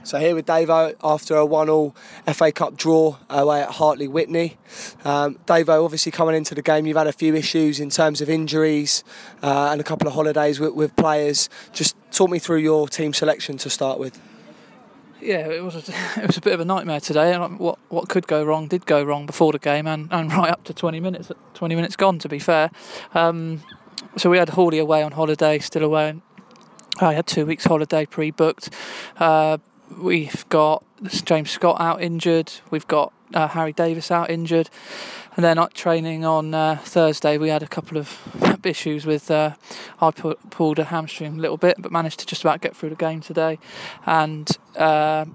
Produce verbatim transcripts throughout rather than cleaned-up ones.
So here with Davo after a one-all F A Cup draw away at Hartley Whitney. Um, Davo, obviously coming into the game, you've had a few issues in terms of injuries uh, and a couple of holidays with, with players. Just talk me through your team selection to start with. Yeah, it was a, it was a bit of a nightmare today. What what could go wrong did go wrong before the game, and, and right up to twenty minutes. twenty minutes gone, to be fair. Um, so we had Hawley away on holiday, still away. I had two weeks holiday pre-booked. Uh, we've got James Scott out injured. We've got uh, Harry Davis out injured. And then at training on uh, Thursday, we had a couple of issues with. Uh, I pu- pulled a hamstring a little bit, but managed to just about get through the game today. And uh,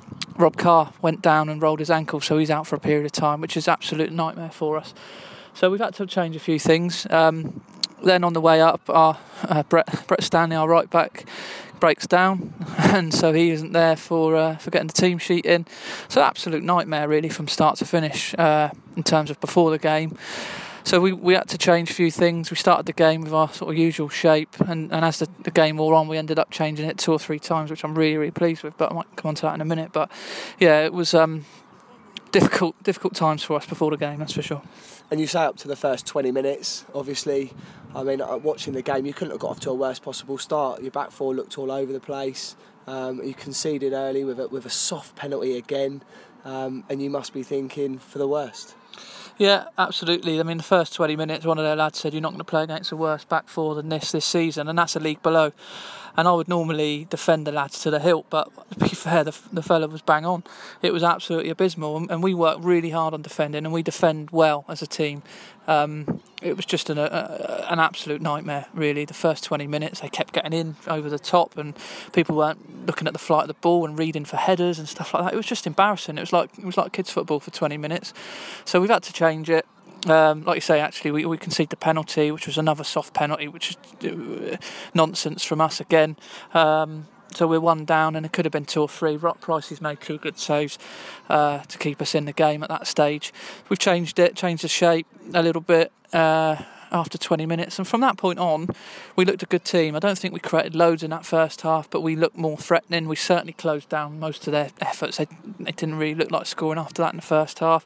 Rob Carr went down and rolled his ankle, so he's out for a period of time, which is an absolute nightmare for us. So we've had to change a few things. Um, then on the way up, our uh, Brett, Brett Stanley, our right back, breaks down, and so he isn't there for uh, for getting the team sheet in. So absolute nightmare really from start to finish uh, in terms of before the game. So we, we had to change a few things. We started the game with our sort of usual shape, and, and as the, the game wore on, we ended up changing it two or three times, which I'm really really pleased with. But I might come on to that in a minute. But yeah, it was um, difficult difficult times for us before the game, that's for sure. And you say up to the first twenty minutes, obviously. I mean, watching the game, you couldn't have got off to a worst possible start. Your back four looked all over the place. Um, you conceded early with a, with a soft penalty again, um, and you must be thinking for the worst. Yeah, absolutely. I mean, the first twenty minutes, one of their lads said, you're not going to play against a worse back four than this this season, and that's a league below. And I would normally defend the lads to the hilt, but to be fair, the, the fella was bang on. It was absolutely abysmal, and we work really hard on defending, and we defend well as a team. Um, it was just an, a, an absolute nightmare, really. The first twenty minutes, they kept getting in over the top, and people weren't looking at the flight of the ball and reading for headers and stuff like that. It was just embarrassing. It was like it was like kids' football for twenty minutes. So we've had to change it. Um, like you say, actually, we, we conceded the penalty, which was another soft penalty, which is uh, nonsense from us again. Um, so we're one down, and it could have been two or three. Rock Price's made two good saves uh, to keep us in the game at that stage. We've changed it, changed the shape a little bit uh, after twenty minutes, and from that point on, we looked a good team. I don't think we created loads in that first half, but we looked more threatening. We certainly closed down most of their efforts. They, they didn't really look like scoring after that in the first half,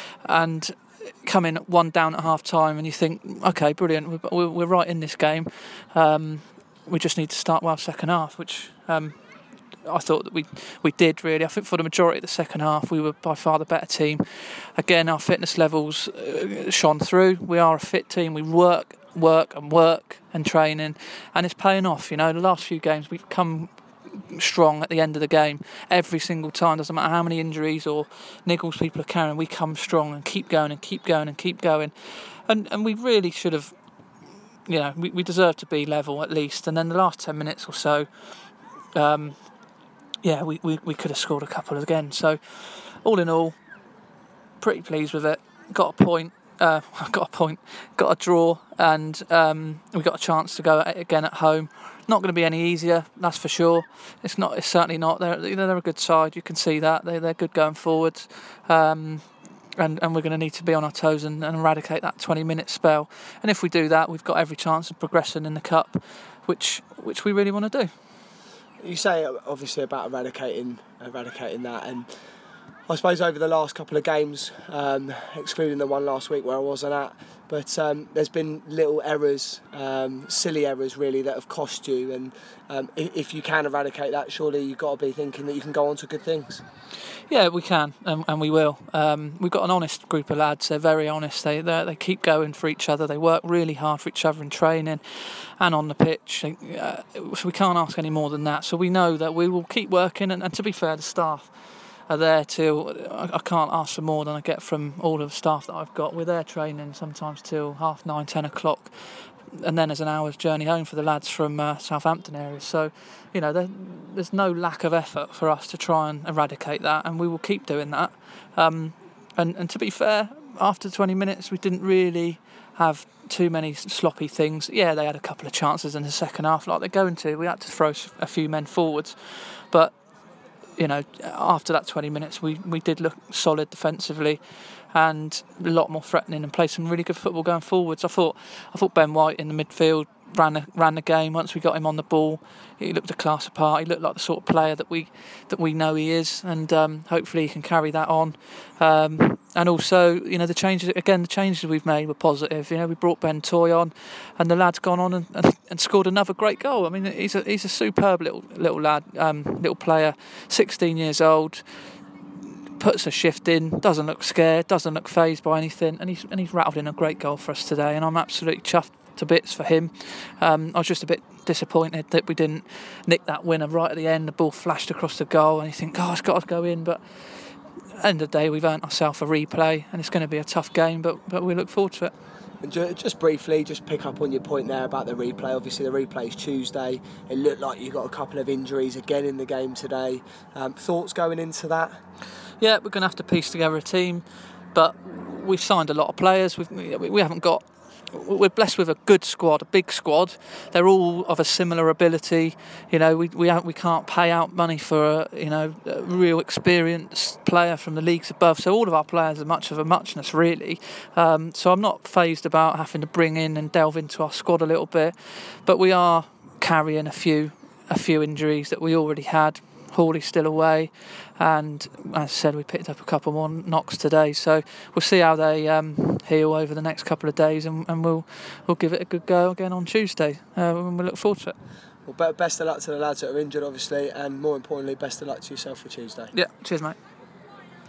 and coming one down at half time, and you think, okay, brilliant, we're, we're right in this game. Um, we just need to start well second half, which um, I thought that we we did really. I think for the majority of the second half, we were by far the better team. Again, our fitness levels uh, shone through. We are a fit team. We work, work, and work and training, and it's paying off. You know, the last few games we've come strong at the end of the game every single time. Doesn't matter how many injuries or niggles people are carrying, we come strong and keep going and keep going and keep going. And and we really should have, you know, we, we deserve to be level at least. And then the last ten minutes or so, um, yeah, we, we, we could have scored a couple again. So all in all, pretty pleased with it. Got a point. Uh, got a point. Got a draw, and um, we got a chance to go at it again at home. Not going to be any easier, that's for sure. It's not. It's certainly not. They're they're a good side. You can see that they they're good going forwards, um, and and we're going to need to be on our toes and, and eradicate that twenty minute spell. And if we do that, we've got every chance of progressing in the cup, which which we really want to do. You say obviously about eradicating eradicating that, and I suppose over the last couple of games, um, excluding the one last week where I wasn't at, but um, there's been little errors, um, silly errors really, that have cost you. And um, if you can eradicate that, surely you've got to be thinking that you can go on to good things. Yeah, we can, and, and we will. Um, we've got an honest group of lads. They're very honest. They they keep going for each other. They work really hard for each other in training and on the pitch. Uh, so we can't ask any more than that. So we know that we will keep working. And, and to be fair, the staff are there till I can't ask for more than I get from all of the staff that I've got. We're there training sometimes till half nine, ten o'clock, and then there's an hour's journey home for the lads from uh, Southampton area. So, you know, there, there's no lack of effort for us to try and eradicate that, and we will keep doing that. Um, and, and to be fair, after twenty minutes, we didn't really have too many sloppy things. Yeah, they had a couple of chances in the second half, like they're going to. We had to throw a few men forwards, but you know, after that twenty minutes, we, we did look solid defensively and a lot more threatening and play some really good football going forwards. I thought I thought Ben White in the midfield ran the, ran the game. Once we got him on the ball, he looked a class apart. He looked like the sort of player that we that we know he is, and um, hopefully he can carry that on. Um, and also, you know, the changes again, the changes we've made were positive. You know, we brought Ben Toy on, and the lad's gone on and, and, and scored another great goal. I mean, he's a he's a superb little little lad, um, little player, sixteen years old. Puts a shift in, doesn't look scared, doesn't look fazed by anything, and he's and he's rattled in a great goal for us today, and I'm absolutely chuffed to bits for him. Um, I was just a bit disappointed that we didn't nick that winner right at the end. The ball flashed across the goal, and you think, oh, it's got to go in, but at the end of the day, we've earned ourselves a replay, and it's going to be a tough game, but but we look forward to it. And just briefly, just pick up on your point there about the replay. Obviously, the replay is Tuesday. It looked like you got a couple of injuries again in the game today. Um, thoughts going into that? Yeah, we're going to have to piece together a team, but we've signed a lot of players. We've, we haven't got. We're blessed with a good squad, a big squad. They're all of a similar ability. You know, we we we can't pay out money for a you know a real experienced player from the leagues above. So all of our players are much of a muchness, really. Um, so I'm not fazed about having to bring in and delve into our squad a little bit, but we are carrying a few a few injuries that we already had. Hawley's still away, and as I said, we picked up a couple more knocks today, so we'll see how they um, heal over the next couple of days, and, and we'll we'll give it a good go again on Tuesday, uh, and we look forward to it. Well, best of luck to the lads that are injured, obviously, and more importantly, best of luck to yourself for Tuesday. Yeah, cheers, mate.